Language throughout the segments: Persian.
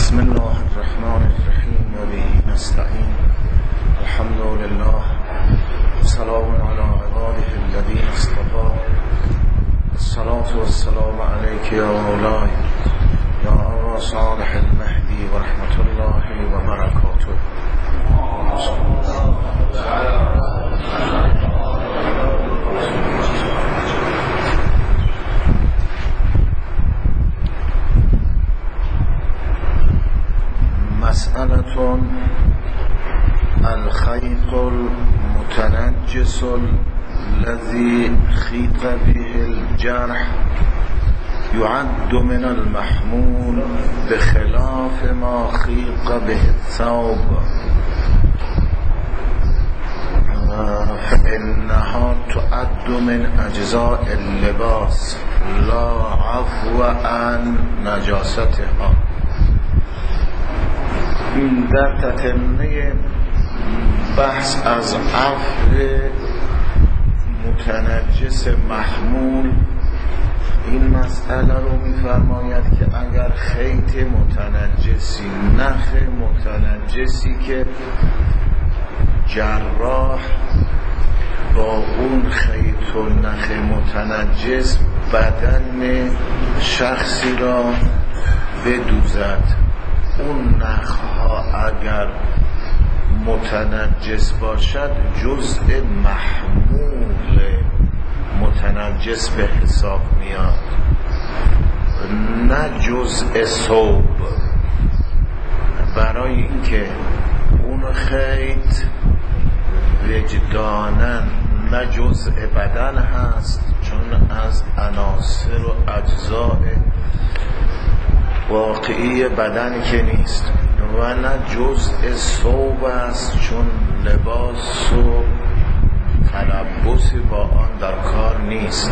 بسم الله الرحمن الرحیم و به نستعین الحمد لله سلام علی عباده الذین اصطفی الصلاة والسلام علیک یا مولاي یا ابا صالح المهدی و رحمت الله و برکاته. مسألة الخيط المتنجس الذي خيط به الجرح يعد من المحمول بخلاف ما خيط به الثوب فإنها تعد من أجزاء اللباس لا عفو عن نجاستها. در تتمه بحث از عفو متنجس محمول این مسئله رو می‌فرماید که اگر خیط متنجسی، نخ متنجسی که جراح با اون خیط و نخ متنجس بدن شخصی را بدوزد، اون نخها اگر متنجس باشد جزء محمول متنجس به حساب میاد، نه جزء ثوب. برای اینکه اون خیط وجدانن نه جزء بدن هست، چون از عناصر و اجزاء واقعی بدن که نیست، و نه جزء ثوب است، چون لباس و تلبسی با آن در کار نیست.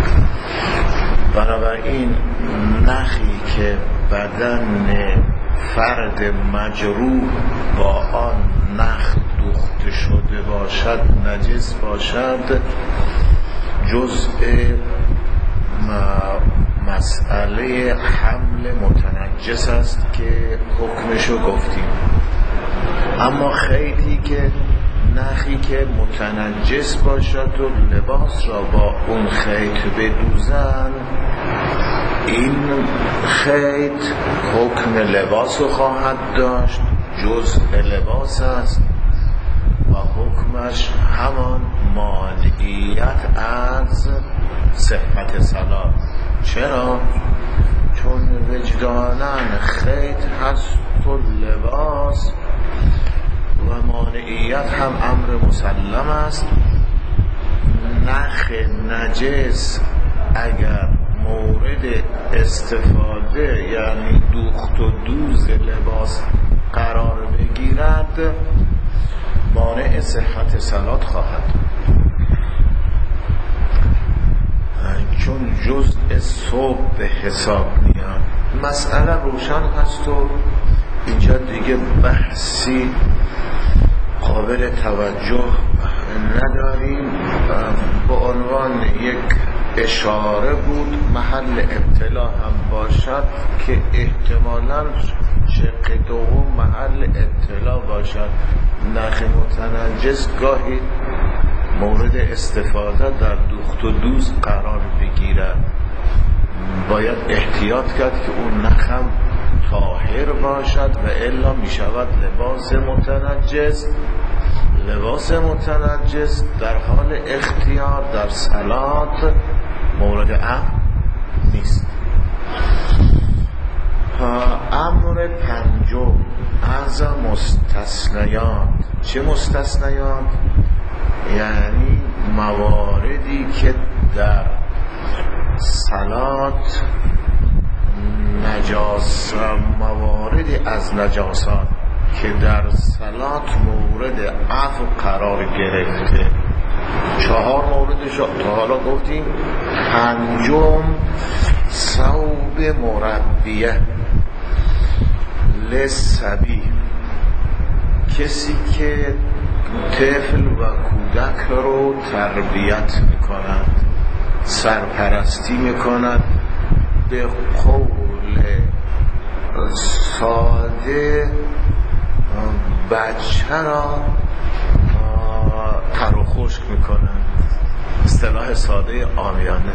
بنابراین نخی که بدن فرد مجروح با آن نخ دوخته شده باشد، نجس باشد، جزء مسئله حمل متنجس است که حکمشو گفتیم. اما خیطی که نخی که متنجس باشد و لباس را با اون خیط بدوزن، این خیط حکم لباس رو خواهد داشت، جزء لباس است و حکمش همان مانعیت از صحت صلاة. چرا؟ چون وجدانن خیط هست و لباس و مانعیت هم امر مسلم است. نخ نجس اگر مورد استفاده یعنی دوخت و دوز لباس قرار بگیرد، مانع صحت صلاة خواهد، چون جزء ثوب به حساب میاد. مسئله روشن هست و اینجا دیگه بحثی قابل توجه نداریم. با عنوان یک اشاره بود، محل ابتلا هم باشد که احتمالاً شق دوم محل ابتلا باشد. نخ متنجس گاهی مورد استفاده در دوخت و دوز قرار بگیرد، باید احتیاط کرد که اون نخم طاهر باشد و الا می شود لباس متنجس. لباس متنجس در حال اختیار در صلاة مورد عفو نیست. امر پنجم از مستثنیات. چه مستثنیات؟ یعنی مواردی که در صلات مواردی از نجاسات که در صلات مورد عفو قرار گرفته. 4 موردش تا حالا گفتیم. پنجم ثوب مربیه للصبی، کسی که طفل و کودک رو تربیت میکند، سرپرستی میکند، به قول ساده بچه را تر و خشک میکنن، اصطلاح ساده عامیانه.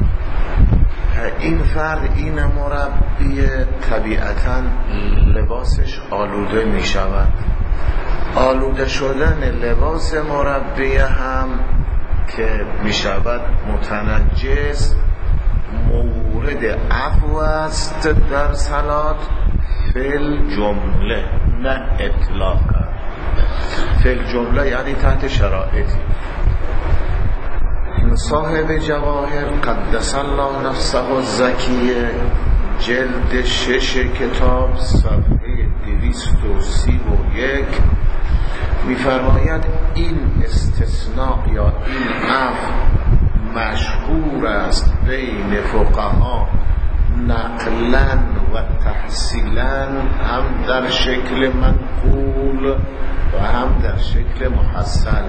این فرد، این مربی، طبیعتاً لباسش آلوده میشود. آلوده شدن لباس مربی هم که میشود متنجس، مورد عفو است در صلات فل جمله، نه اطلاقا. فل جمله یعنی تحت شرایطی. صاحب جواهر قدس الله نفسه الزکیه، جلد 6 کتاب صفحه 231 می‌فرماید این استثناء یا این عفو مشهور است بین فقها نقلا و تحصیلا، هم در شکل منقول و هم در شکل محصل.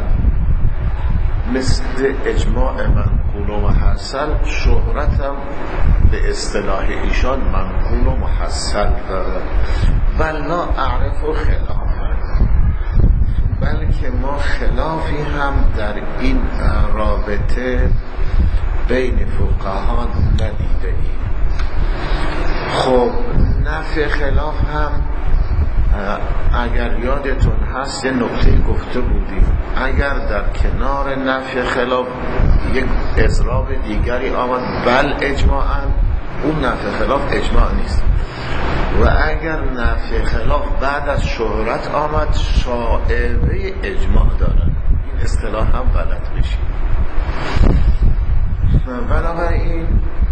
مثل اجماع منقول و محصل، شهرتم به اصطلاح ایشان منقول و محصل دارد. ولا اعرف خلافه، بلکه ما خلافی هم در این رابطه بین فقها ندیده ایم. خب نفی خلاف هم اگر یادتون هست یه نکته گفته بودیم، اگر در کنار نفی خلاف یک اضراب دیگری آمد بل اجماعاً، اون نفی خلاف اجماع نیست. و اگر نفی خلاف بعد از شهرت آمد شائبه اجماع دارد. این اصطلاح هم غلط بشید. بنابراین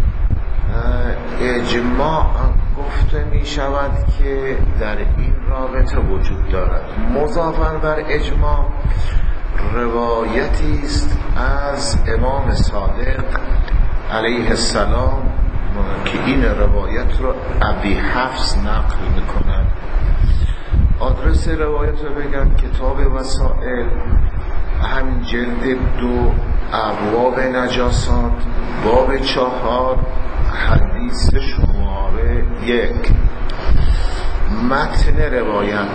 اجماع گفته می شود که در این رابطه وجود دارد. مضافاً بر اجماع روایتی است از امام صادق علیه السلام که این روایت رو ابی حفص نقل میکنن. آدرس روایت رو بگم، کتاب وسائل، همین جلد 2 ابواب نجاسات، باب 4 حدیث شماره 1. متن روایت: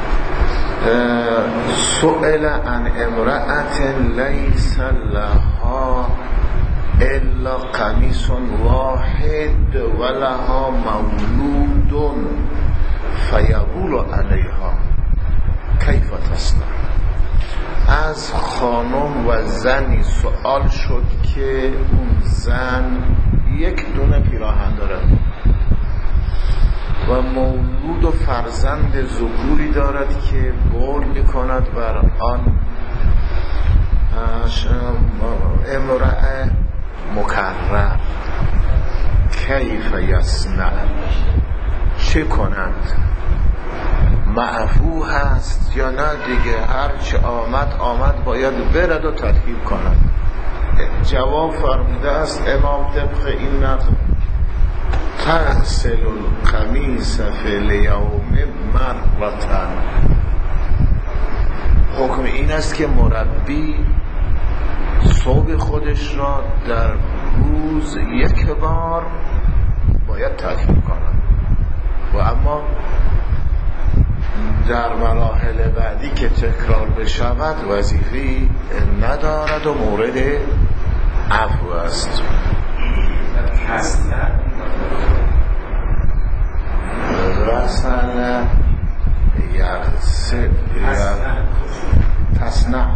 سئل عن امرأة لیس لها الا قمیص واحد ولها مولود فیبول علیها کیف تصنع. از خانم و زنی سؤال شد که اون زن یک دونه پیراهن دارد و مولود و فرزند ذکوری دارد که بول میکند بر آن امرأه مکرر. کیف یصنع، چه کنند؟ معفو هست یا نه دیگه هرچه آمد باید برد و تطهیر کند؟ جواب فرموده است امام طبق این نقل: تغسل القمیص فی الیوم مرة. حکم این است که مربی ثوب خودش را در روز یک بار باید تطهیر کند و اما در مراحل بعدی که تکرار بشود وظیفه‌ای ندارد و مورد عفو است. رسل یغسل تصنع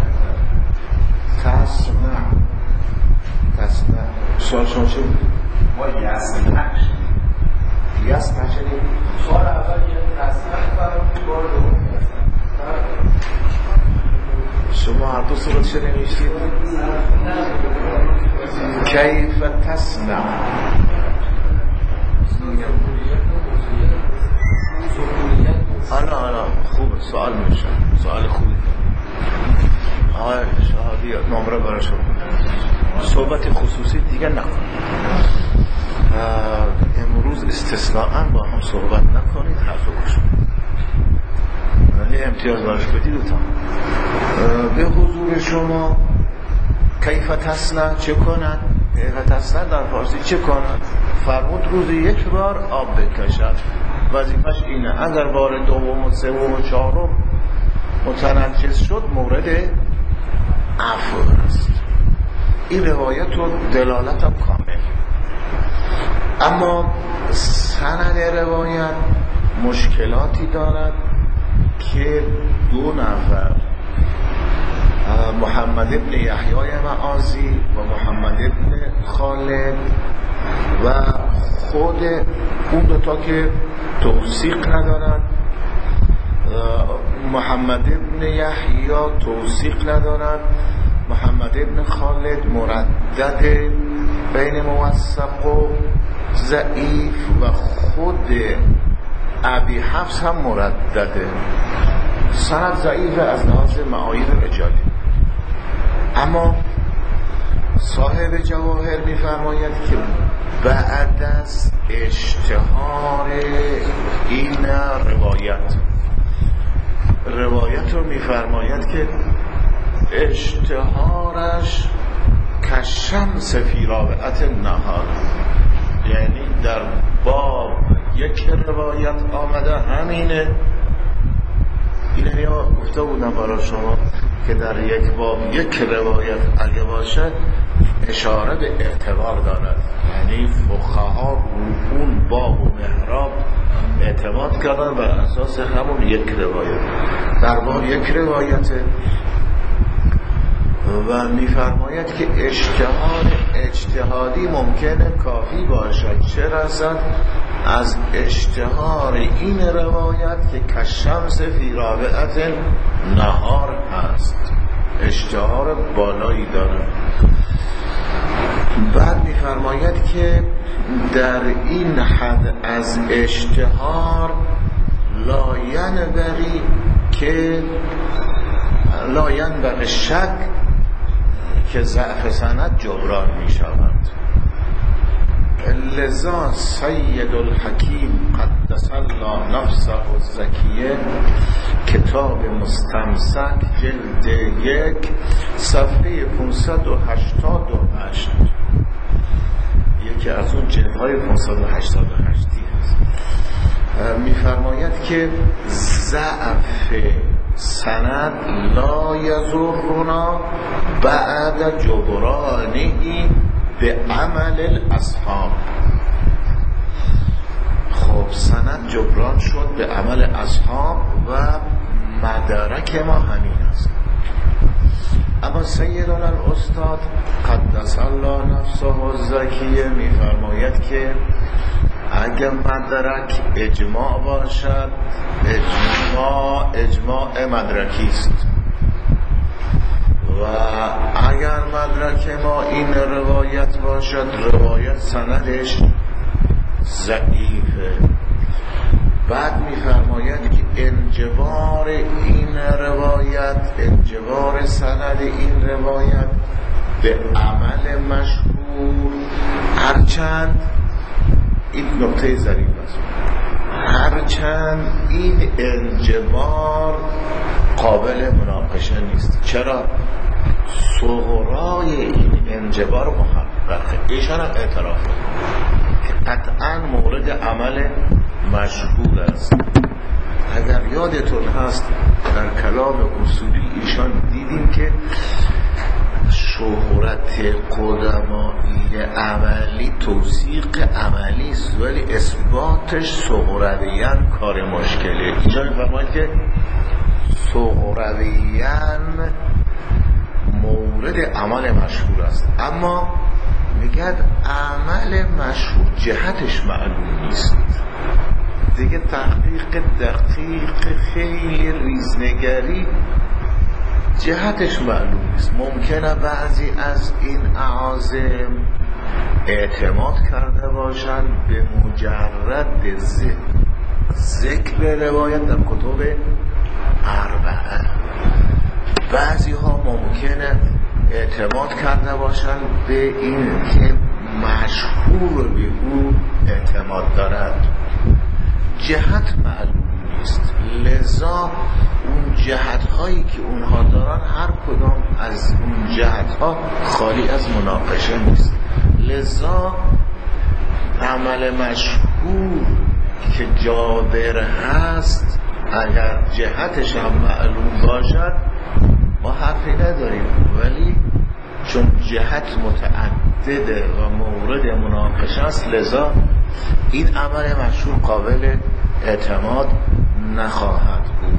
سوال شما چه بود؟ ما یسنع شدیم؟ سوال اول تصنع فرمون، بار دوم شما هر دو صورت چه نمیشید؟ کیف تصنع. آره خوب سوال میشه، سوال خوبی. آقای شهادی نمره برای شما. صحبت خصوصی دیگه نکن. امروز استثناءً با هم صحبت نکنید، حرف گوش ولی امتیاز برش بدید. به حضور شما کیف تصنع، چه کنند؟ کیف تصنع در فارسی چه کنند؟ فرمود روزی یک بار آب بکشد. وظیفش اینه اگر بار دوم و سوم و چهارم متنجس شد مورد عفو است. این روایت و دلالت هم کامل. اما سند روایت مشکلاتی دارد که دو نفر محمد ابن یحیی معاذی و محمد ابن خالد و خود اون دوتا که توثیق ندارن، محمد ابن یحیی توثیق ندارن، محمد ابن خالد مردد بین موثق و ضعیف و خود ابی حفص هم مردده. سند ضعیف از لحاظ معایب رجالی. اما صاحب جواهر می‌فرماید که بعد از اشتهار این روایت رو می‌فرماید که اشتهارش کشمس فی رابعه النهار، یعنی در باب یک روایت آمده همینه. اینه یا گفته بودم برای شما که در یک باب یک روایت اگه باشه اشاره به اعتبار دارد، یعنی فقها رو اون باب و محراب اعتماد کردن بر اساس همون یک روایت. در باب یک روایته و میفرماید که اشتهار اجتهادی ممکنه کافی باشد، چه رسد از اشتهار این روایت که کشمس فی رابعه نهار هست، اشتهار بالایی داره. بعد میفرماید که در این حد از اشتهار لا ینبغی شک که ضعف سند جبران می شود. لذا سید الحکیم قدس الله نفسه الزکیه کتاب مستمسک جلد 1 صفحه 588 یکی از اون جلدهای 588 هست، میفرماید که ضعف سند لا یضرنا بعد جبرانی به عمل الاصحاب. خب سند جبران شد به عمل اصحاب و مدرک ما همین است. اما سیدنا الاستاد قدس الله نفسه الزکیه میفرماید که اگر مدرک اجماع باشد، اجماع مدرکی است و اگر مدرک ما این روایت باشد، روایت سندش ضعیفه. بعد میفرماید که انجبار این روایت، انجبار سند این روایت به عمل مشهور، هرچند این نکته ظریف است، هرچند این انجبار قابل مناقشه نیست. چرا؟ صغرای این انجبار محققه، ایشان هم اعتراف که قطعا مورد عمل مشهور است. اگر یادتون هست در کلام اصولی ایشان دیدیم که شهرت قدمایی عملی توثیق عملی است، ولی اثباتش صغرویان کار مشکله. اینجا میفرماید که صغرویان مورد عمل مشهور است، اما میگد عمل مشهور جهتش معلوم نیست. دیگه تحقیق دقیق خیلی ریزنگری جهتش معلوم نیست. ممکنه بعضی از این اعاظم اعتماد کرده باشن به مجرد ذکر روایت در کتب اربعه، بعضی ها ممکنه اعتماد کرده باشن به این که مشهور به او اعتماد دارد، جهت معلوم نیست. لذا اون جهت هایی که اونها دارن هر کدام از اون جهت ها خالی از مناقشه نیست. لذا عمل مشهور که جابر هست اگر جهتش هم معلوم باشد ما حرفی نداریم، ولی چون جهت متعدده و مورد مناقشه است لذا این عمل مشهور قابل اعتماد نخواهد بود.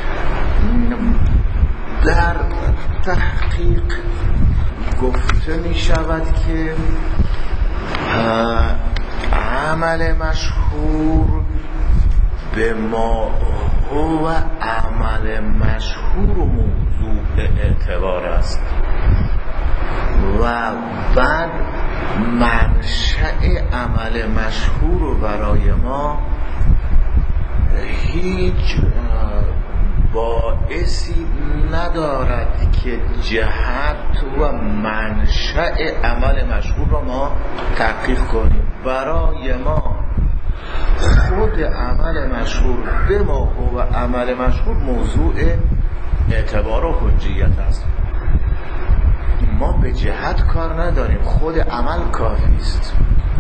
در تحقیق گفته می شود که عمل مشهور به ما هو عمل مشهور و موضوع اعتبار است و بعد منشأ عمل مشهور رو برای ما هیچ باعثی ندارد که جهت و منشأ عمل مشهور رو ما تحقیق کنیم. برای ما خود عمل مشهور به ما و عمل مشهور موضوع اعتبار و حجیت است. ما به جهت کار نداریم، خود عمل کافی است.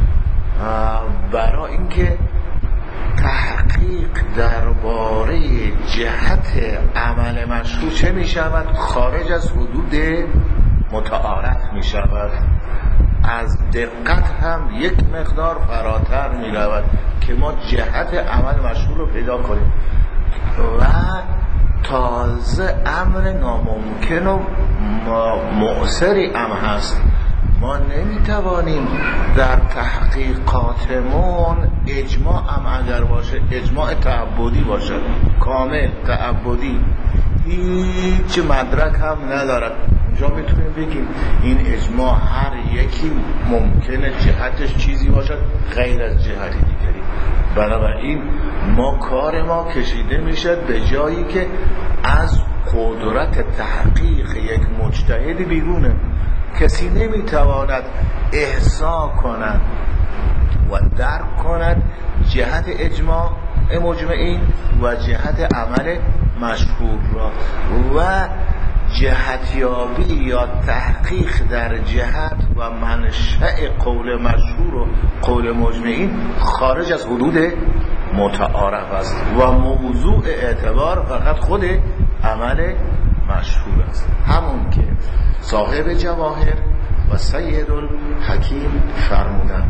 برای اینکه تحقیق درباره جهت عمل مشهور چه می شود؟ خارج از حدود متعارف می شود، از دقت هم یک مقدار فراتر می رود که ما جهت عمل مشهور رو پیدا کنیم و تازه امر ناممکن و مؤثری هم هست. ما نمیتوانیم در تحقیقاتمون اجماع هم اگر باشه، اجماع تعبدی باشه، کامل تعبدی، هیچ مدرک هم ندارد، اونجا میتونیم بگیم این اجماع هر یکی ممکنه جهتش چیزی باشد غیر از جهتی دیگری. بنابراین ما کار ما کشیده میشد به جایی که از قدرت تحقیق یک مجتهد بیرونه. کسی نمیتواند احصا کند و درک کند جهت اجماع مجمعین و جهت عمل مشهور را و جهتیابی یا تحقیق در جهت و منشأ قول مشهور و قول مجمعین خارج از حدود متعارف است و موضوع اعتبار فقط خود عمل مشهور است. همون که صاحب جواهر و سید الحکیم فرمودن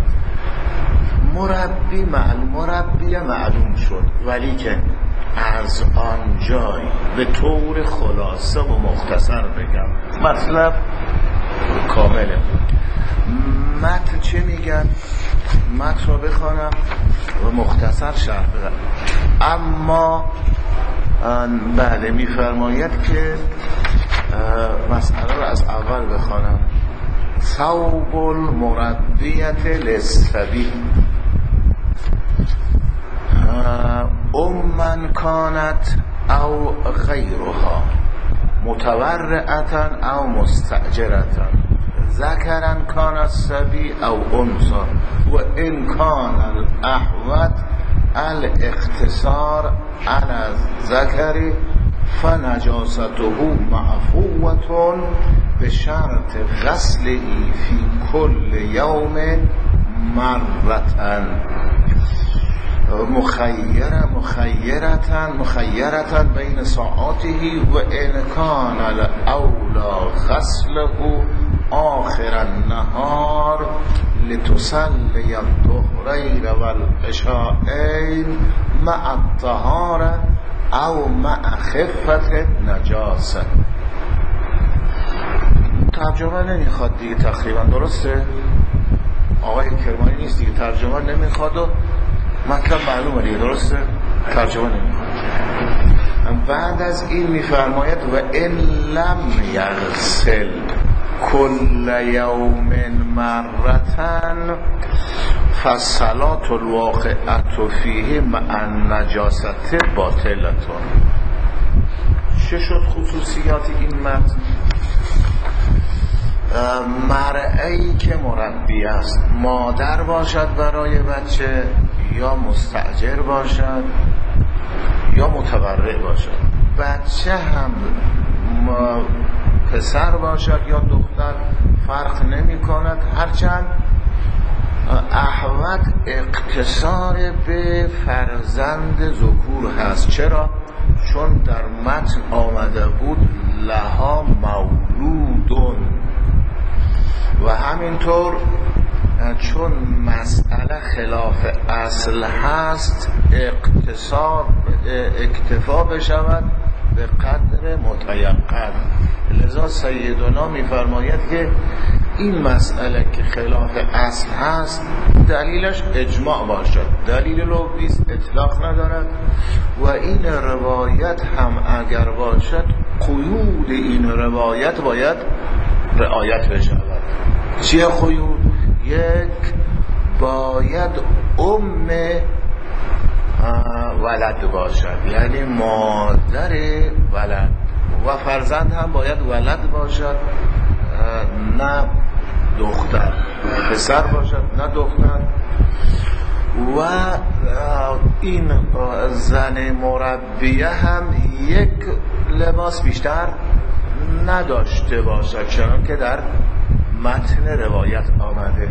مربی معلوم شد، ولی که از آن جای به طور خلاصه و مختصر بگم مطلب کامله. متن چه میگن؟ متن رو بخوانم و مختصر شرح بدم. اما بله میفرماید که مسئله رو از اول بخوانم. ثوب المربیت للصبی امن کانت او غیرها متورعتا او مستأجرتا ذکرن کان الصبی او انثى و ان کان الاحوط الاختصار على الذکر فنجاسته معفوة بشرط غسله فی کل یوم مرة مخیرة بین ساعاته و ان کان الاولی غسله آخر النهار لتصلی الظهرین والعشاءین مع الطهارة او مع خفت نجاسه. ترجمه نمیخواد دیگه تقریبا، درسته؟ آقای کرمانی نیست دیگه، ترجمه نمیخواد و مطلب معلومه دیگه، درسته؟ ترجمه نمیخواد. بعد از این میفرماید و ان لم یغسل کل یوم مرتن فالصلاة الواقعة فیه مع النجاست باطلتون. چه شد خصوصیات این متن؟ مرئی که مربی است، مادر باشد برای بچه یا مستأجر باشد یا متبرع باشد، بچه هم پسر باشد یا دختر فرق نمی کند، هرچند احوط اقتصار به فرزند ذکور هست. چرا؟ چون در متن آمده بود لها مولودون، و همینطور چون مسئله خلاف اصل هست اکتفا بشود به قدر متیقن. لذا سیدنا میفرماید که این مسئله که خلاف اصل هست دلیلش اجماع باشد، دلیل لغویست، اطلاق ندارد، و این روایت هم اگر باشد قیود این روایت باید رعایت بشود. چیه قیود؟ یک، باید ولد باشد، یعنی مادر ولد، و فرزند هم باید ولد باشد، نه دختر، پسر باشد نه دختر. و این زن مربیه هم یک لباس بیشتر نداشته باشد، چون که در متن روایت آمده.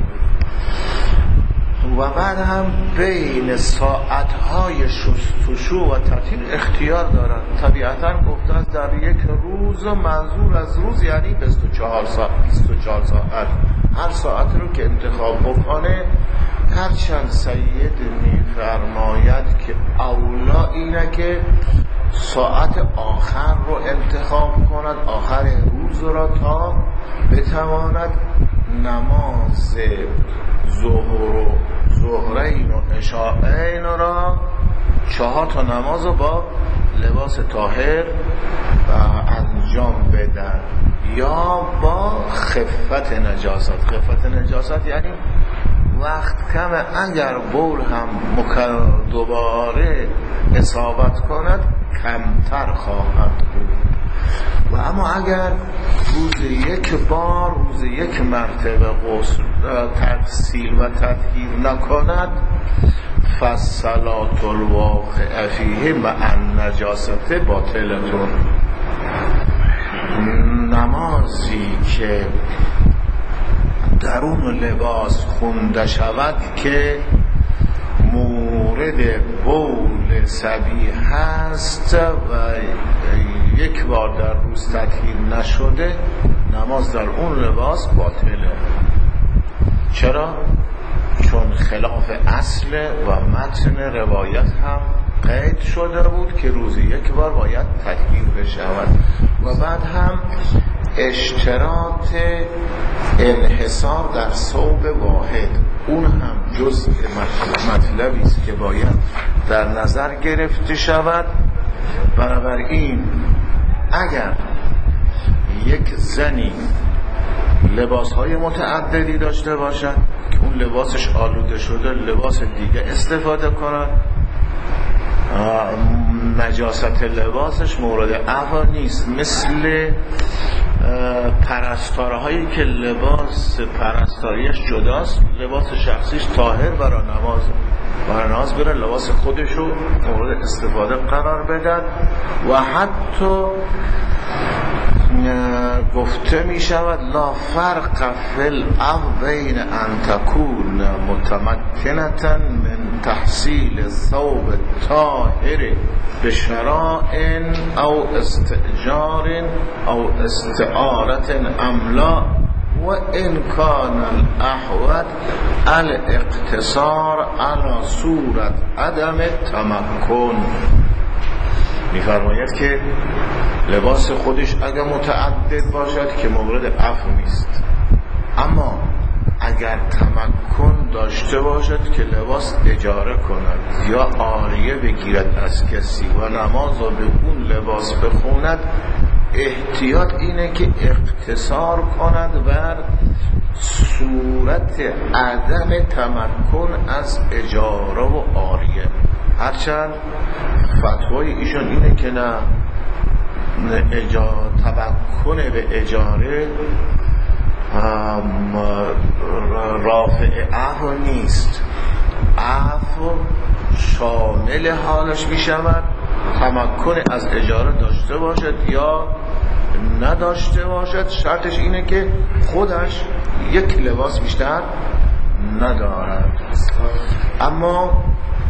و بعد هم بین ساعتهای شستشو و تطهیر اختیار دارد. طبیعتا گفته است در یک روز، منظور از روز یعنی 24 ساعت. هر ساعت رو که انتخاب بکنه، هرچند سید میفرماید که اولا اینه که ساعت آخر رو انتخاب کند، آخر روز را، تا بتواند نماز ظهرین و عشاءین را 4 تا نماز رو با لباس طاهر انجام بدن، یا با خفت نجاست. خفت نجاست یعنی وقت کمه، اگر بول هم دوباره اصابت کند کمتر خواهد بود. و اما اگر روز یک مرتبه غسل تغسیل و تطهیر نکند، فالصلاة الواقع فیه مع النجاست باطلتون. نمازی که در اون لباس خونده شود که مورد بول صبی هست و یک بار در روز تطهیر نشده، نماز در اون لباس باطله. چرا؟ چون خلاف اصل و متن روایت هم قید شده بود که روزی یک بار باید تطهیر بشود. و بعد هم اشتراط انحصار در ثوب واحد، اون هم جزء مطلبی است که باید در نظر گرفته شود. بنابراین اگر یک زنی لباسهای متعددی داشته باشد که اون لباسش آلوده شده لباس دیگه استفاده کند، نجاست لباسش مورد عفو نیست. مثل پرستارهایی که لباس پرستاریش جداست، لباس شخصیش طاهر برای نماز بره، لباس خودشو مورد استفاده قرار بدن. و حتی گفته می شود لا فرق فی الامر بین ان تکون متمکنتا من تحصیل ثوب طاهر بشراء او استئجار او استعارت املا، و ان کان الاحوط الاقتصار على صورت عدم تمکن. میفرماید که لباس خودش اگر متعدد باشد که مورد عفو نیست، اما اگر تمکن داشته باشد که لباس اجاره کند یا عاریه بگیرد از کسی و نماز را به اون لباس بخوند، احتیاط اینه که اقتصار کند بر صورت عدم تمکن از اجاره و عاریه. هرچند فتوای ایشون اینه که نه، تمکن به اجاره رافع عفو نیست. عفو شامل حالش می شود تمکن از اجاره داشته باشد یا نداشته باشد. شرطش اینه که خودش یک لباس بیشتر ندارد. اما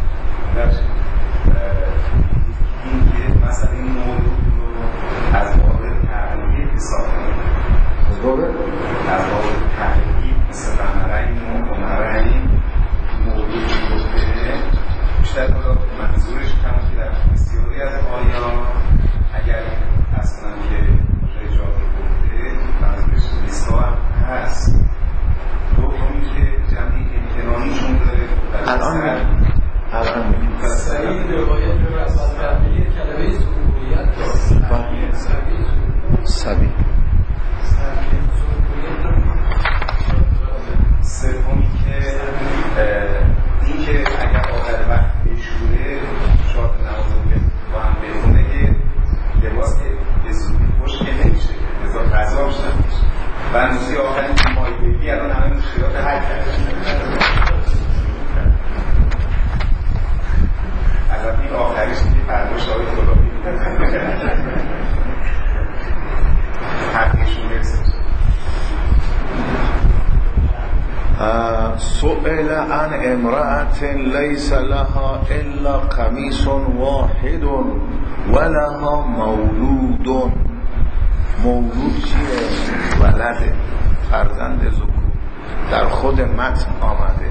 این که مثلا این موضوع رو از باب تعلیقی حساب کنید، از باب تعلیقی مثل قمرین و قمرین موضوع که گفته بیشتر منظورش همون که در بسیاری از آیات اگر اصلا که رجال گفته منظورش نیستا هم هست. دومی که جمعی امتنانیشون داره الان این روایت رو از تحمیل کلمه ذکوریت سبی سومی که این که اگر آخر وقت بشوره شاید نمازو با هم بخونه که لباس به زودی خوش که نمیشه لذا غذا بشن و نوزی آخری که مایدگی الان همه مشکلات حل کرده. البته این آخریش که فرموش های خدایی حقیشون برسه. سئل عن امرأة ليس لها إلا قمیص واحد ولها مولود. مولود چیه؟ ولده، فرزند ذکور. در خود متن آمده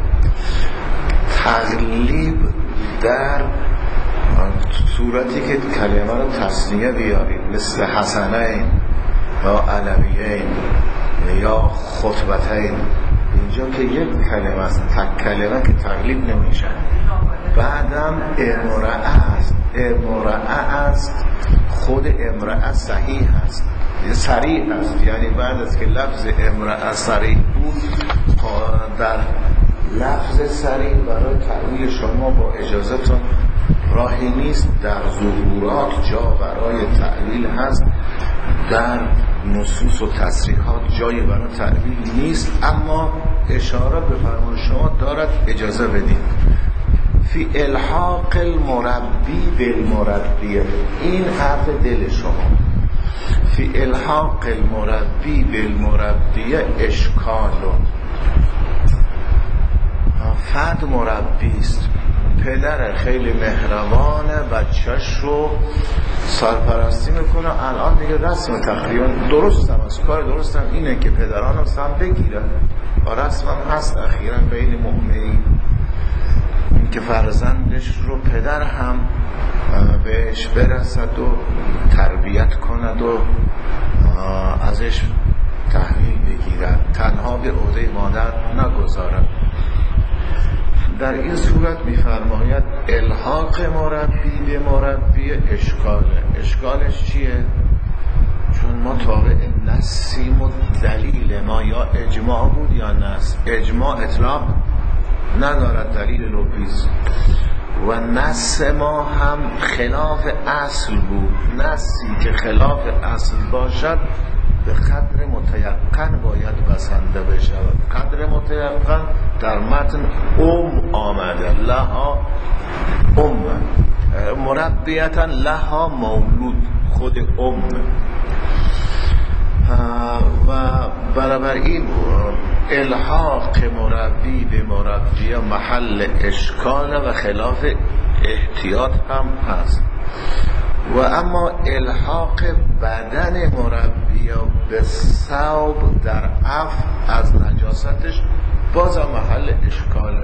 تغلیب در صورتی که کلمه رو تثنیه بیارید، مثل حسنین یا علویین یا خطبتین. اینجا که یک کلمه است، تک کلمه که تغلیب نمیشه. بعدم امرأه است. امرأه است، خود امرأه صحیح است، صریح است. یعنی بعد از که لفظ امرأه صریح بود، در لفظ صریح برای تعبیر شما با اجازتون راهی نیست. در ظهورات جا برای تعبیر هست، در نصوص و تصریحات جایی برای تعبیر نیست، اما اشاره به فرمان شما دارد اجازه بدید. فی الحاق المربی بالمربیه، این حرف دل شما. فی الحاق المربی بالمربیه اشکال. فرد مربی است، پدر خیلی مهربانه، بچهش رو سرپرستی میکنه. الان دیگه رسم تقریبا درست هم از کار درست هم اینه که پدران رو سم بگیرن و رسم هم هست اخیرا بین مؤمنین که فرزندش رو پدر هم بهش برسد و تربیت کند و ازش تحویل بگیرد، تنها به عهده مادر نگذارد. در این صورت می‌فرماید الحاق مربی به مربی اشکاله. اشکالش چیه؟ چون ما تابع نسیم و دلیل ما یا اجماع بود یا نس. اجماع اطلاق ندارد، دلیل لفظی و نس ما هم خلاف اصل بود. نسی که خلاف اصل باشد به قدر متیقن باید بسنده بشود. قدر متیقن در متن آمده، لها مربیتا لها مولود، خود و برابر این الحاق مربی به مربی محل اشکال و خلاف احتیاط هم هست. و اما الحاق بدن مربی به ثوب در عفو از نجاستش باز محل اشکاله.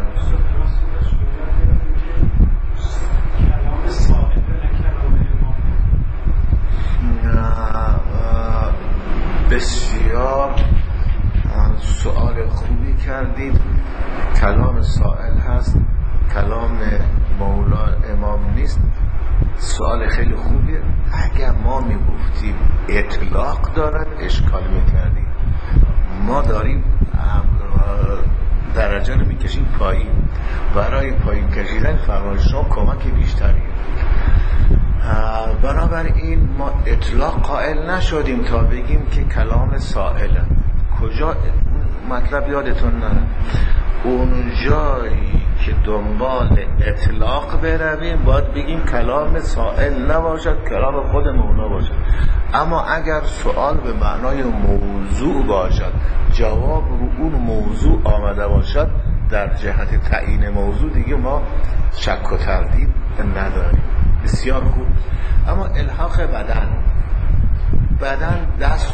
بسیار سؤال خوبی کردید. کلام سائل هست، کلام مولا امام نیست. سوال خیلی خوبیه. اگر ما میگفتیم اطلاق دارد اشکال میکردیم. ما داریم درجه رو میکشیم پایین. برای پایین کشیدن فرمان شما کمک بیشتریه. بنابراین ما اطلاق قائل نشدیم تا بگیم که کلام سائله. کجا مطلب یادتون نره؟ اون جایی که دنبال اطلاق برویم باید بگیم کلام سائل نباشد، کلام خود مولا باشد. اما اگر سوال به معنای موضوع باشد، جواب رو اون موضوع آمده باشد، در جهت تعیین موضوع دیگه ما شک و تردید نداریم. بسیار خوب. اما الحاق بدن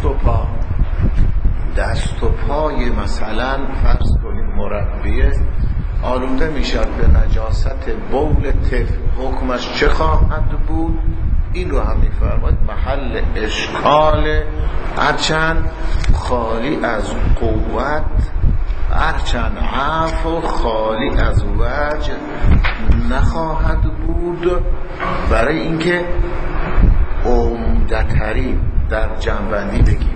دست و پای مثلا فرض کنیم مربیه آلوده میشد به نجاست بول طفل، حکمش چه خواهد بود؟ این رو هم میفرماید محل اشکال، هرچند خالی از قوت، هرچند عفو خالی از وجه نخواهد بود، برای اینکه عمده‌ترین در جنبندی بگیم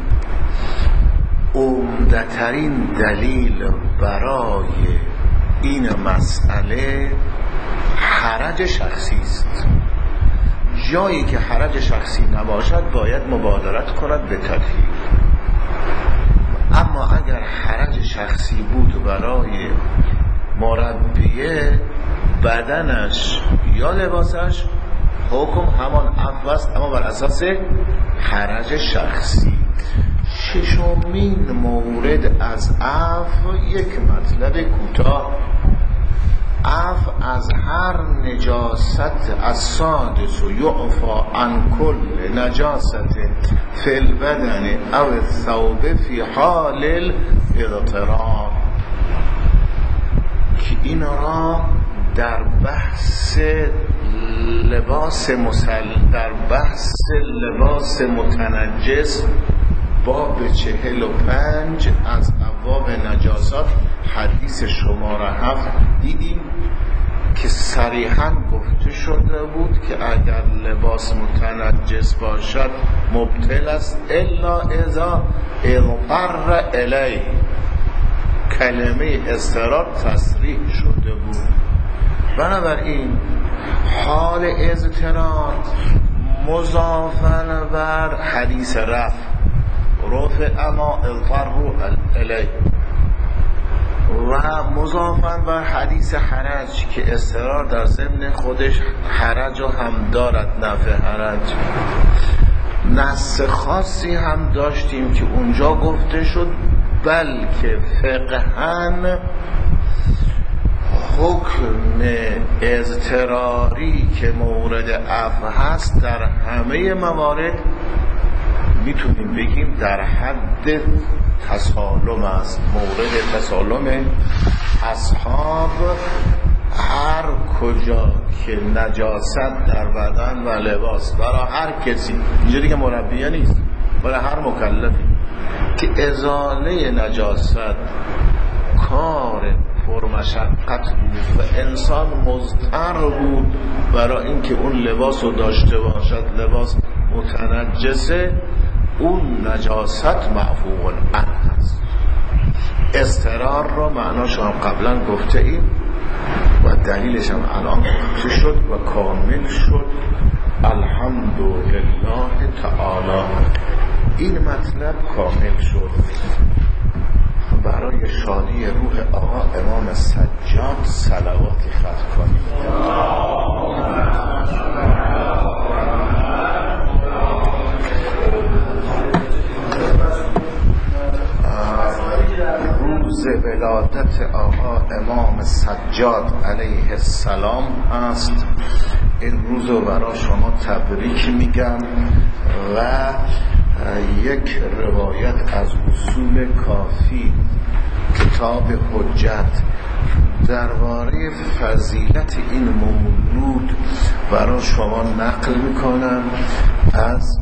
عمده‌ترین دلیل برای این مسئله حرج شخصی است. جایی که حرج شخصی نباشد باید مبادرت کند به تطهیر. اما اگر حرج شخصی بود برای مربیه، بدنش یا لباسش حکم همان عفو است، اما بر اساس حرج شخصی. ششمین مورد از عفو یک مطلب کوتاه، عفو از هر نجاست از سادس و یعفا عن کل نجاست فی البدن او الثوب فی حال الاضطرار، که این را در بحث لباس متنجس باب 45 از ابواب نجاسات حدیث شماره 7 دیدیم که صریحاً گفته شده بود که اگر لباس متنجس باشد مبطل است الا اذا اضطر الیه. کلمه اضطرار تصریح شده بود. بنابراین حال اضطرار مضافاً بر حدیث رفع اما اضطروا الیه و مضافاً بر حدیث حرج که اضطرار در ضمن خودش حرج هم دارد، نفع حرج. نص خاصی هم داشتیم که اونجا گفته شد بلکه فقهاً حکم اضطراری که مورد عفو هست در همه موارد میتونیم بگیم در حد تسالم است. مورد تسالم اصحاب هر کجا که نجاست در بدن و لباس برای هر کسی، اینجا دیگه مربیه نیست، برای هر مکلفی که ازاله نجاست کار پرمشقت بود و انسان مضطر بود برای اینکه اون لباس رو داشته باشد، لباس متنجسه، اون نجاست معفو عنه است. اضطرار رو معناش هم قبلا گفته ایم و دلیلش هم الان گفته شد و کامل شد. الحمدلله تعالی این مطلب کامل شد. برای شادی روح آقا امام سجاد صلواتی ختم کنیم. روز ولادت آقا امام سجاد علیه السلام است. این روز رو برای شما تبریک میگم و یک روایت از اصول کافی کتاب حجت درباره فضیلت این مولود برای شما نقل میکنم از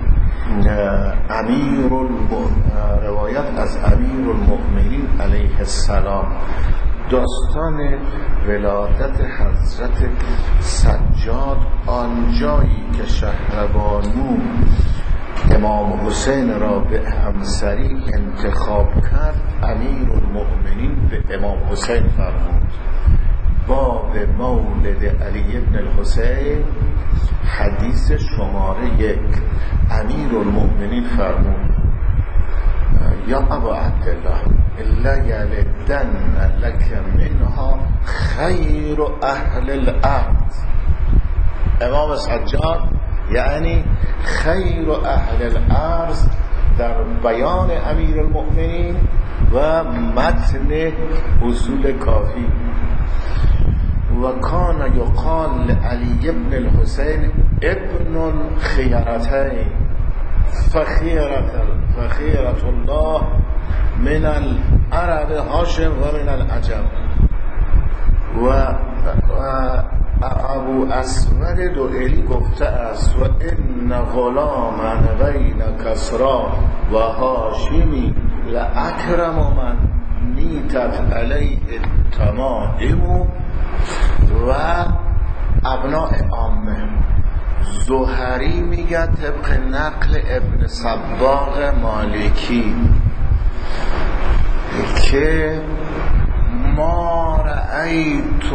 روایت از امیر المؤمنین علیه السلام. داستان ولادت حضرت سجاد آنجایی که شهربانو امام حسین را به همسری انتخاب کرد، امیر المؤمنین به امام حسین فرمود باب مولد علی ابن الحسین حدیث شماره 1. امیر المؤمنین فرمود یا ابا عبدالله الا یلدن لک منها خیر اهل الارض. امام سجاد یعنی خیر اهل الارض در بیان امیر المؤمنین و متن اصول کافی. و کان یقال علی ابن الحسین ابن الخیرتین فخیرت الله من العرب هاشم و من العجم. و ابو اسود دوئلی گفته است و ان غلاما بین کسرا و هاشمی لاکرم من نیتت علیه التمائم و ابناء عامه. زهری میگه طبق نقل ابن صباغ مالکی که ما رأیت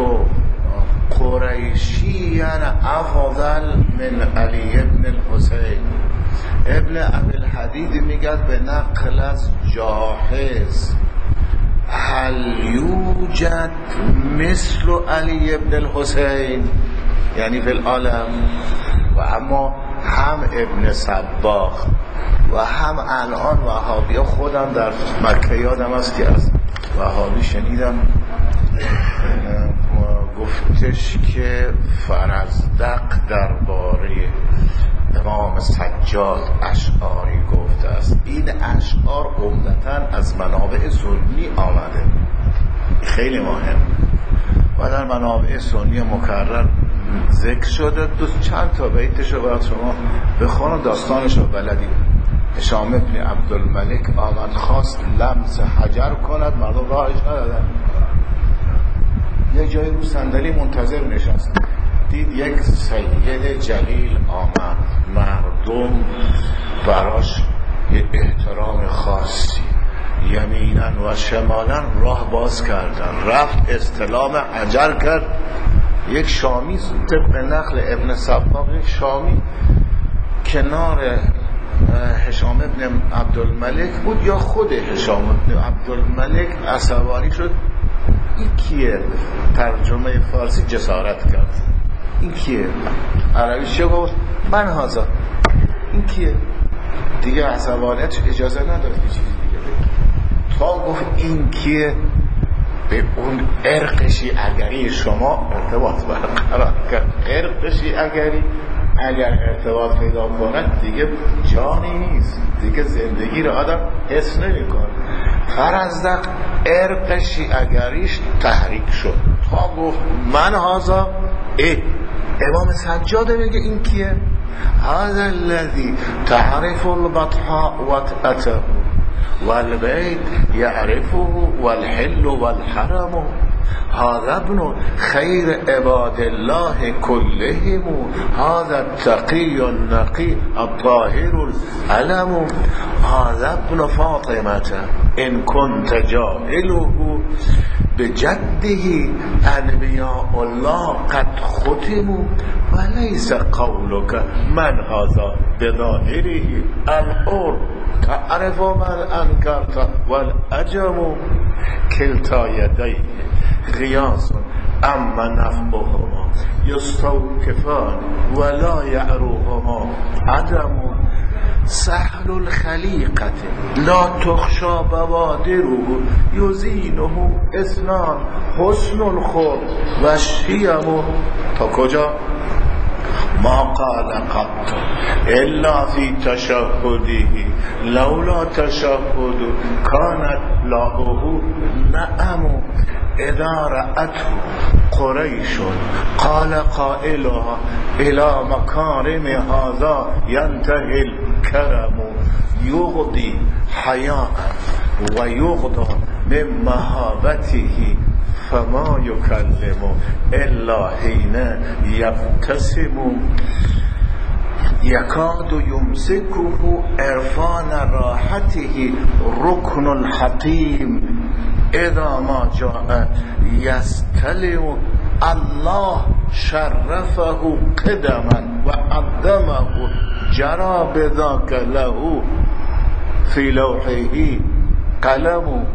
قریشیا افضل من علی ابن الحسین. ابن ابی الحدید میگه به نقل از جاحظ هل یوجد مثل علی ابن الحسین یعنی فی العالم. و اما هم ابن صباغ و هم الان وهابی خودم در مکه یادم است که از وهابی شنیدم گفتش که فرزدق درباره امام سجاد اشعاری گفته است. این اشعار عمدتاً از منابع سنی آمده، خیلی مهم و در منابع سنی مکرر ذکر شده. چند تا بیتشو باید شما بخونم، داستانشو بلدید. هشام ابن عبدالملک آمد خواست لمس حجر کند، مردم راهش ندادن. یک جای رو صندلی منتظر نشست، دید یک سید جلیل آمد، مردم براش یه احترام خاصی یمینا و شمالا راه باز کردن. رفت استلام حجر کرد. یک شامی طبق نقل ابن صباغ، یک شامی کنار هشام ابن عبدالملک بود یا خود هشام ابن عبدالملک عصبانی شد. این کیه؟ ترجمه فارسی جسارت کرد. این کیه؟ عربی چه گفت؟ من هازا. این کیه؟ دیگه عصبانیت اجازه نداره که چیزی دیگه بگه. تا گفت این کیه به اون ارق شیعگری شما ارتباط برقرار کرد. ارق شیعگری اگر ارتباط پیدا کند دیگه جانی نیست، دیگه زندگی رو آدم حس نمی کنه. فرزدق ارق شیعگریش تحریک شد تا گفت من هازا امام سجاده. میگه این کیه؟ هذا الذي تعرف البطحاء وطأته والبيت يعرفه والحل والحرم هذا ابن خير عباد الله كلهم هذا التقي النقي الطاهر العلم هذا ابن فاطمة إن كنت جاهله بجده انبیاء الله قد ختموا وليس قولك من هذا بظاهره الحر تعرف من انكرت والعجم كلتا يديه غياث اما نفعهما يستوقفان ولا يعروهما عدم سهل الخلیقت لا تخشى بوادره یزینه اثنان حسن الخلق و شیم. تا کجا؟ ما قال قط الا فی تشهده لولا تشهد كانت لاهه نعم اذا رأته قریش قال قائلها الى مکارم هذا ينتهي الكرم یغضی حیاء و یغضا من مهابته فما یکلم الا حین یبتسم یکاد یمسکه عرفان راحته رکن الحطیم اذا ما جاء یستلم الله شرفه قدما و عظمه جرى بذاك له في لوحه قلم.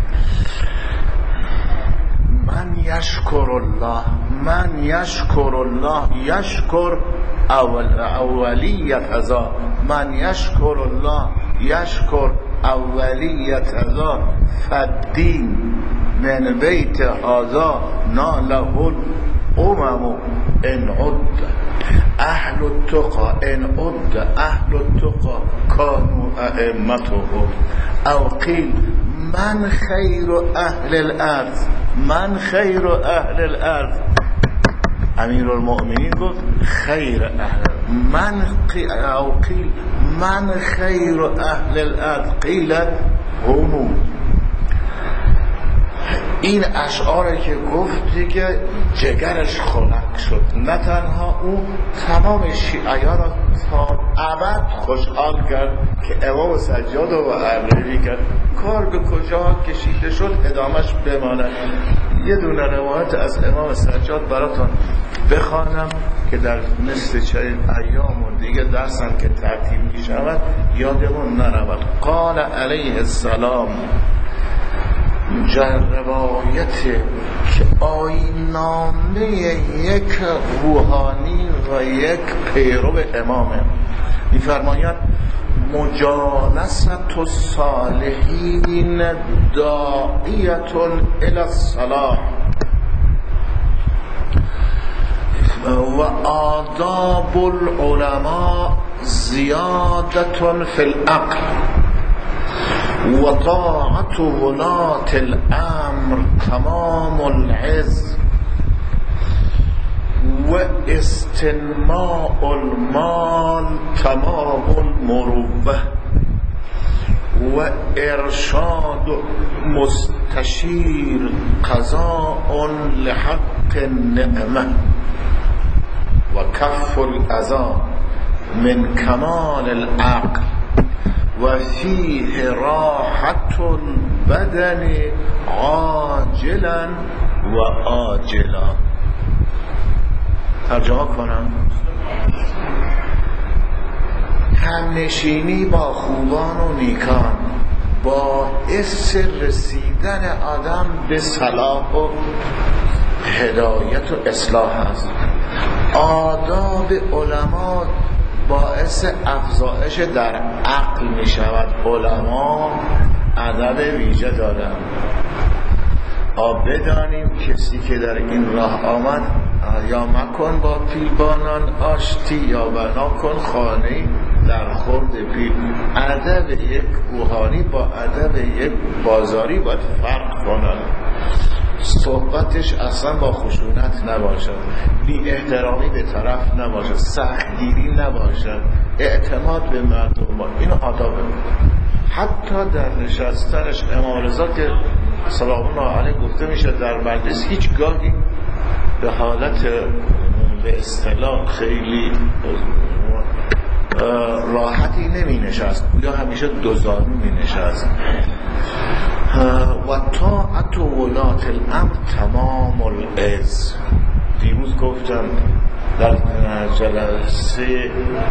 من يشكر الله من يشكر الله يشكر اولیت ازا من يشكر الله يشكر اولیت ازا فالدین من بیت هذا ناله الامم ان عد اهل التقى ان عد اهل التقى كانوا ائمتهم او قیل من خیر اهل الارض من خیر اهل الارض. امیر المؤمنین گفت خیر اهل من او قیل من خیر اهل الارض قیل همو. این اشعاری که گفت دیگه جگرش خنک شد. نه تنها او تمام شیعیان را تا ابد خوشحال کرد که امام سجاد رو معرفی کرد. کار به کجا کشیده شد ادامش بماند. یه دونه روایت از امام سجاد براتون بخوانم که در مثل چنین ایام و دیگه درسم که ترتیب می شود یادمون نرود. قال علیه السلام روایت که آیین‌نامه یک روحانی و یک پیرو امامه می‌فرماید مجالست الصالحین داعیة الی الصلاح و آداب العلماء زیادة فی العقل و طاعت ولاة الامر تمام العز و استنماء المال تمام المروه و ارشاد مستشیر قضاء لحق النعمه و کف الاذى من کمال العقل و فیه راحت البدن عاجلا و آجلا. ترجمه کنم. همنشینی با خوبان و نیکان باعث رسیدن آدم به صلاح و هدایت و اصلاح است. آداب علما باعث افزایش در عقل می شود. علما ادب ویژه دارند. بدانیم کسی که در این راه آمد یا مکن با پیلبانان آشتی یا بنا کن خانه در خورد پیل. ادب یک روحانی با ادب یک بازاری باید فرق کنند. صحبتش اصلا با خشونت نباشد، بی احترامی به طرف نباشد، سختگیری نباشد، اعتماد به مردم با اینو آدابه. حتی در نشستنش امام رضا که سلام الله علیه گفته میشه در مجلس هیچ گاهی به حالت به اصطلاح خیلی راحتی نمی نشست یا همیشه دوزانو می نشست. و طاعت ولات الامر تمام العز. دیروز گفتم در جلسه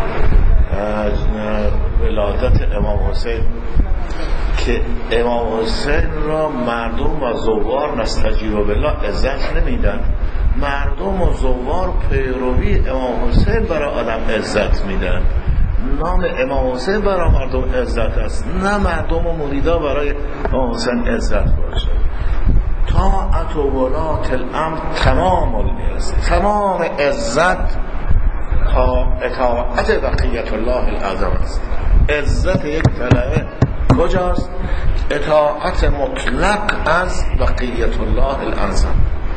ولادت امام حسین که امام حسین را مردم و زوار نستجیب بالله عزت نمیدن. مردم و زوار پیروی امام حسین برای آدم عزت میدن. نام امام حسین برای مردم عزت است، نه مردم و مریدا برای امام حسین عزت باشه. طاعت و ولات الامر تمام العز، تمام عزت تا اطاعت بقیت الله الاعظم است. عزت یک کلمه کجاست؟ اطاعت مطلق از بقیت الله الاعظم.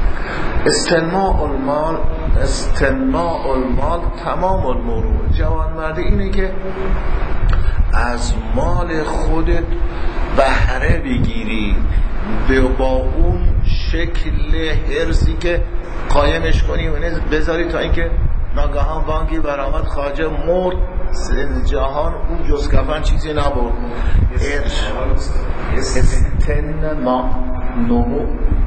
استنماء المال تمام المروءه. جوانمردی اینه که از مال خودت بهره بگیری با اون شکل حرصی که قایمش کنی و بذاری تا اینکه ناگهان بانکی برآمد خواجه مرد جهان اون جز کفن چیزی نبود. استنماء نمو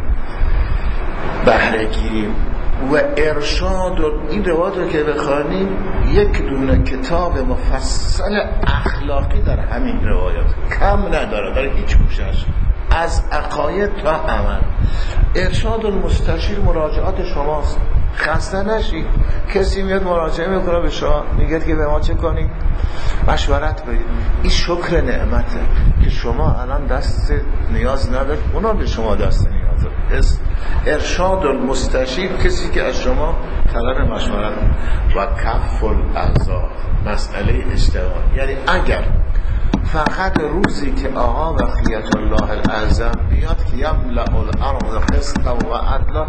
بهره گیریم و ارشاد. این روایت رو که بخوانیم یک دونه کتاب مفصل اخلاقی در همین روایت کم نداره در هیچ گوشش، از عقاید تا عمل. ارشاد المستشیر مراجعات شماست. خسته نشید. کسی میاد مراجعه میکنه به شما میگه که به ما چه کنیم؟ مشورت بدید. این شکر نعمته که شما الان دست نیاز ندارید، اونا به شما دست نیاز دارید. ارشاد المستشیر، کسی که از شما طلب مشورت. و کف الاعضا، مسئله اشتغال. یعنی اگر فقط روزی که آقا بقیت الله الاعظم بیاد که یملأ الارض قسطا و عدلا،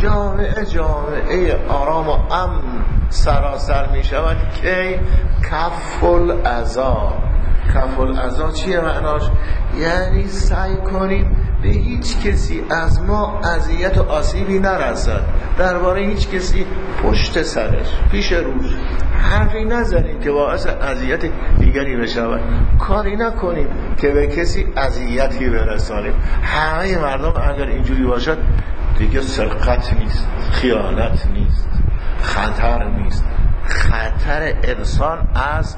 جامعه آرام و امن سراسر می شود که کف الاعضا. کف الاعضا چیه معناش؟ یعنی سعی کنیم به هیچ کسی از ما اذیت و آسیبی نرسد، درباره هیچ کسی پشت سرش پیش روش حرفی نزنیم که باعث اذیت دیگری بشود، کاری نکنیم که به کسی اذیتی برسانیم. همه مردم اگر اینجوری باشد دیگه سرقت نیست، خیانت نیست، خطر نیست. خطر انسان از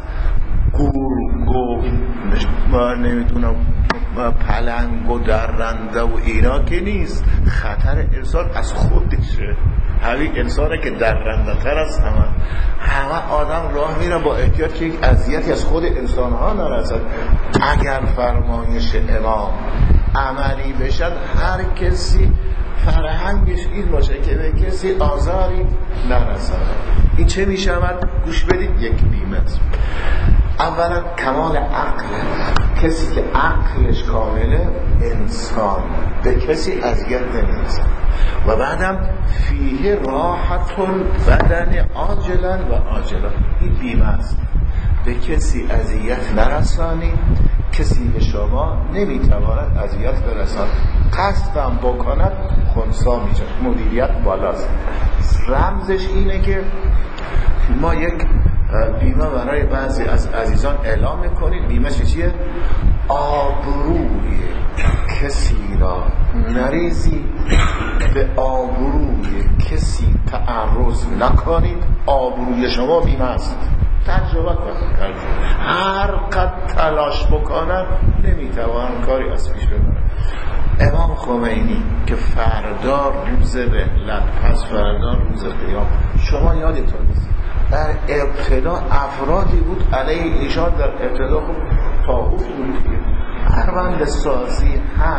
گرگ و نمیدونم پلنگ و درنده و اینا که نیست. خطر انسان از خودشه. همین انسانه که درنده تر از همه آدم راه میره با احتیاط که یک اذیتی از خود انسان ها نرسد. اگر فرمایش امام عملی بشد، هر کسی فرهنگش این باشه که به کسی آزاری نرسد. این چه میشود؟ گوش بدید. یک بیمت اولا کمال عقل. کسی که عقلش کامله، انسان به کسی اذیت نمی‌رسد. و بعدم فیه راحت البدن عاجلا و آجلا. این بیمه است، به کسی اذیت نرسانی، کسی به شما نمیتواند اذیت برساند. قصدم بکند خنثی میشه، مدیریت بالاست. رمزش اینه که ما یک بیمه برای بعضی از عزیزان اعلام میکنیم. بیمه چیه؟ آبروی کسی را نریزی، به آبروی کسی تعرض نکنید. آبروی شما بیمه است. تجربه کنید. هر قد تلاش بکنن نمیتوان کاری از پیش ببرن. امام خمینی که فردا روز رحلت، پس فردا روز قیام، شما یادتون نیست در ابتدا افرادی بود علیه ایشان، در ابتدا خوب طاغوت بود که پرونده سازی،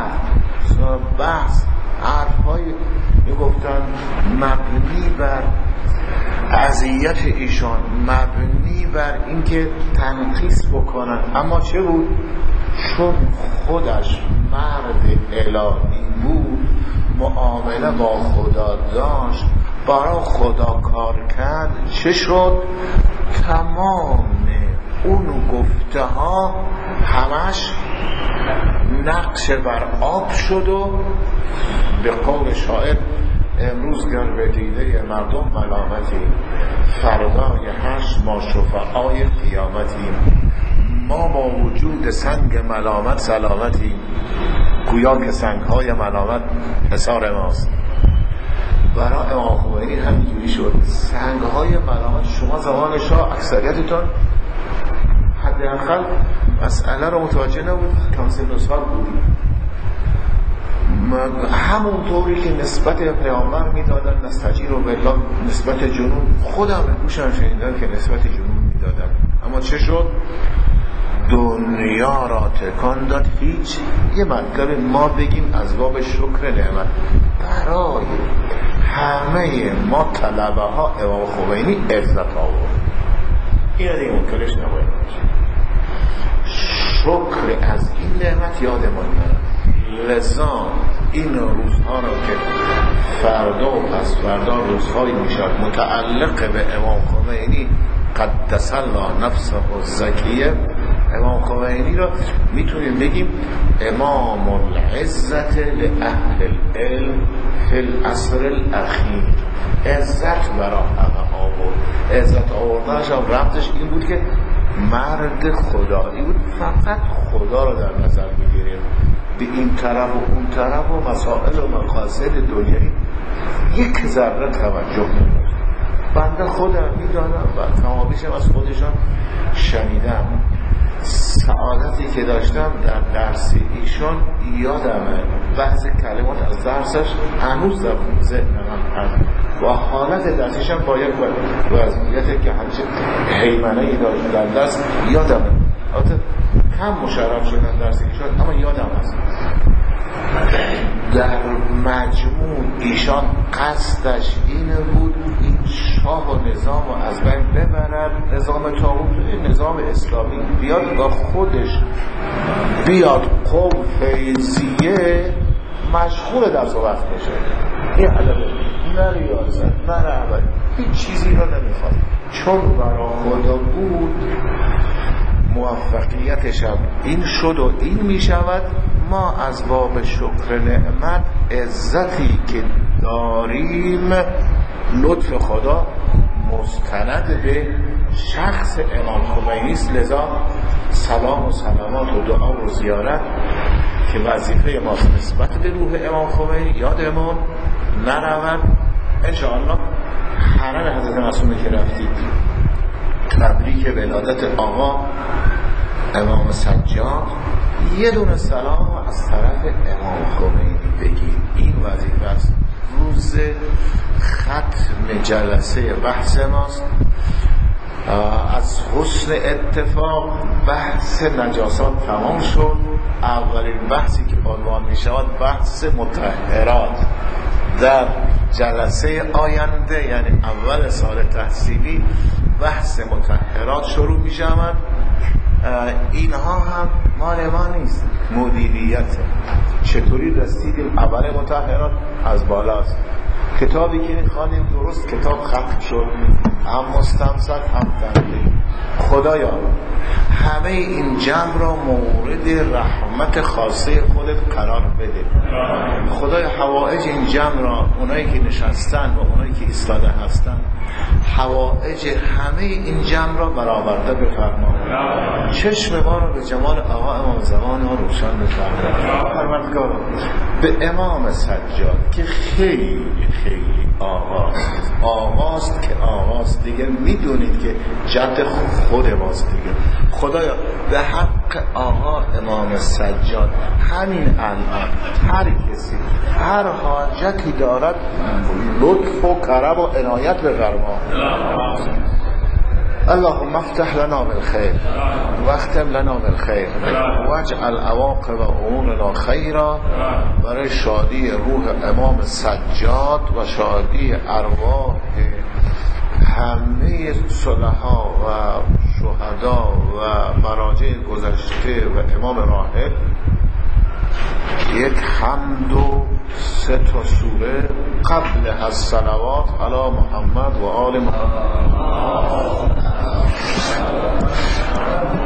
بحث، حرفای میگفتن مبنی بر اذیت ایشان، مبنی بر اینکه تنقیص بکنن. اما چه بود؟ چون خودش مرد الهی بود، معامله با خدا داشت، برای خدا کار کرد، چه شد؟ تمام اون گفته ها همش نقش بر آب شد و به قول شاعر امروز گر به دیده مردم ملامتی، فردای حشر ما شفعای قیامتیم. ما با وجود سنگ ملامت سلامتیم، گویا که سنگ های ملامت حصار ماست. برای امام خمینی همینجوری شد. سنگ های ملامت شما زمان شاه اکثریتتون حداقل مسئله رو متوجه نبود، کم سن و سال بودیم. همون طوری که نسبت پیامبر میدادن نستجیر و بالله، نسبت جنون خودم گوشم شنیدم که نسبت جنون میدادن. اما چه شد؟ دنیا را تکان داد. هیچ یه مطلب ما بگیم از باب شکر نعمت برای همه ما طلبه ها امام خمینی عزت آورد. این دیگه منکرش نباید باشه. شکر از این نعمت یادمان نره. لذا این روزها را که فردا و پس فردا روزهایی میشد متعلق به امام خمینی قدس الله نفسه الزکیه، امام خمینی را میتونیم بگیم امام العزت لأهل العلم فی العصر الاخیر. عزت برای همه آورد. عزت آوردنش هم رمزش این بود که مرد خدایی بود، فقط خدا را در نظر میگیریم. به این طرف و اون طرف و مسائل و مقاصد دنیایی یک ذره توجه نمی‌کنه. بنده خودم میدانم و کمابیشم از خودشان شنیدم. سعادتی که داشتم در درس ایشان یادمه، بعضی کلمات از درسش هنوز در ذهنم هست. و حالت دستش هم باید وضعیتی که همچه حیمنهی داشت در دست یادمه، البته کم مشرف شدن درسی که شد، اما یادم هست در مجموع ایشان قصدش اینه بود این شاه و نظام رو از بین ببرد، نظام طاغوت، نظام اسلامی بیاد با خودش بیاد قوم فیضیه مشغول در وقت بشه. این علمه نه ریاست نه رهبری، هیچ چیزی رو نمیخواد، چون برای خدا بود موفقیتش هم این شد و این میشود. ما از باب شکر نعمت عزتی که داریم لطف خدا مستند به شخص امام خمینی است، لذا سلام و سلامات و دعا و زیارت که وظیفه ماست نسبت به روح امام خمینی یادمون نرود. انشاءالله حرم حضرت معصومه که رفتید تبریک ولادت آقا امام سجاد یه دونه سلام از طرف امام خمینی بگید، این وظیفه است. روز ختم جلسه بحث ماست. از حسن اتفاق بحث نجاسات تمام شد. اولین بحثی که عنوان می شود بحث مطهرات. در جلسه آینده یعنی اول سال تحصیلی بحث مطهرات شروع می شود. اینها هم مال ما نیست، مدیریت. چطوری رسیدیم؟ اول مطهرات از بالاست. کتابی که می‌خوانیم درست کتاب ختم شد، هم مستمسک هم تنبیه. خدایا همه این جمع را مورد رحمت خاصه خودت قرار بده. خدایا حوائج این جمع را، اونایی که نشستن و اونایی که ایستاده هستن، حوائج همه این جمع را برآورده بفرما. چشم ما را به جمال آقا امام زمان ها روشن بفرما. پروردگارا به امام سجاد که خیلی خیلی آغاست که آغاست دیگه، میدونید که جد خود ماست دیگه. خدایا به حق آقا امام سجاد همین الان هر کسی هر حاجتی دارد لطف و کرم و عنایت بفرما. اللهم افتح لنا بالخير واختم لنا بالخير واجعل عواقب امورنا خیرا. برای شادی روح امام سجاد و شادی ارواح همه صلحا و شهدا و مراجع گذشته و امام راحل یک حمد و 3 سوره قبل از صلوات علی محمد و آل محمد.